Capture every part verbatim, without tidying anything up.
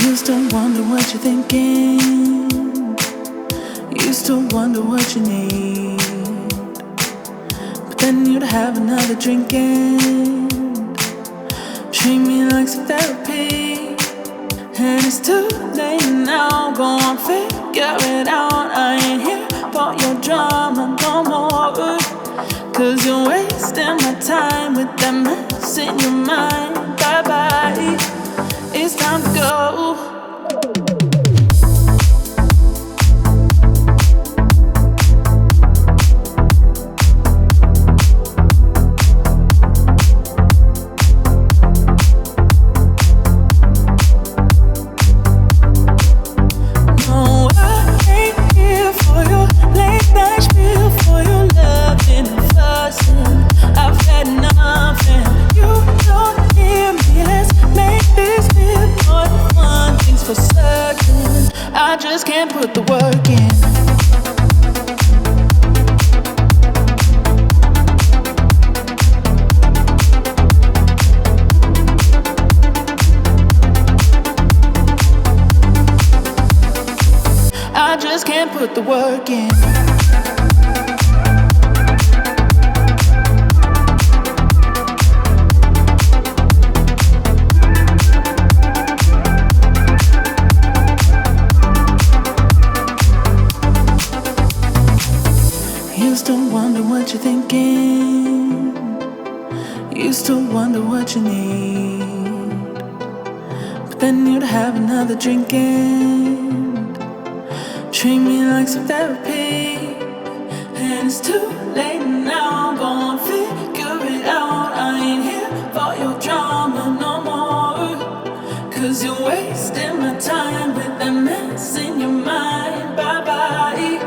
Used to wonder what you're thinking. Used to wonder what you need. But then you'd have another drink and treat me like some therapy. And it's too late now, go on, figure it out. I ain't here for your drama no more. Cause you're wasting my time with that mess in your mind. Bye bye, it's time to go. I just can't put the work in. I just can't put the work in. Used to wonder what you're thinking. Used to wonder what you need. But then you'd have another drink and treat me like some therapy. And it's too late now, go on, figure it out. I ain't here for your drama no more. Cause you're wasting my time with that mess in your mind. Bye bye.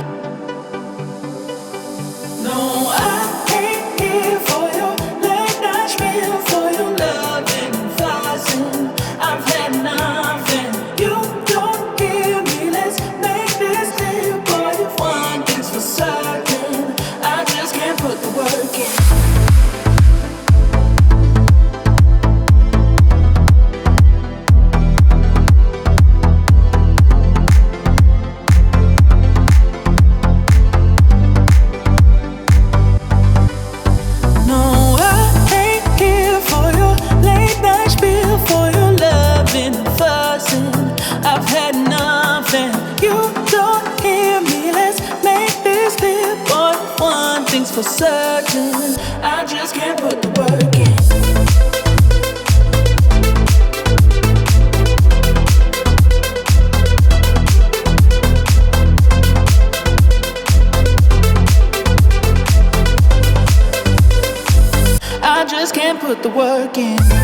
I've had enough and you don't hear me. Let's make this clear. Boy, one thing's for certain, I just can't put the work in. I just can't put the work in.